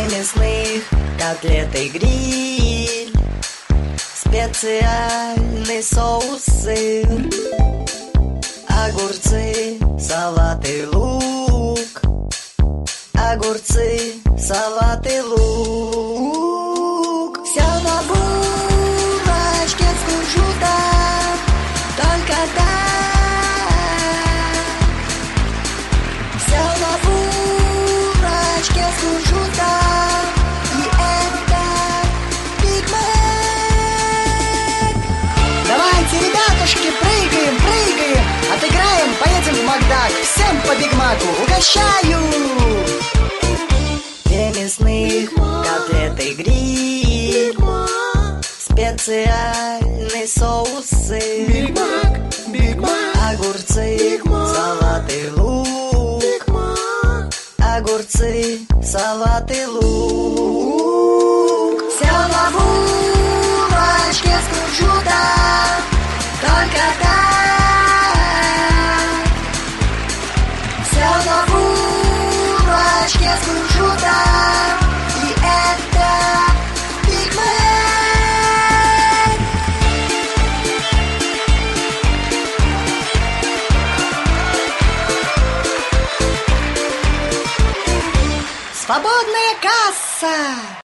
мясных котлеты гриль, специальный соус, сыр, огурцы, салат и лук, огурцы, салат и лук. Все на булочке с кунжутом, только так. Все на булочке с кунжутом, и это Биг Мак. Давайте, ребятушки, прыгаем, прыгаем, отыграем, поедем в Макдак. Всем по Биг Маку, угощаю! Две мясных котлеты гриль, специальный соус, сыр, Биг Мак, Биг Мак, огурцы, салат и лук, огурцы, салат и лук. Все на булочке с кунжутом, только так. Все на булочке с кунжутом, и это Биг Мак. Свободная касса!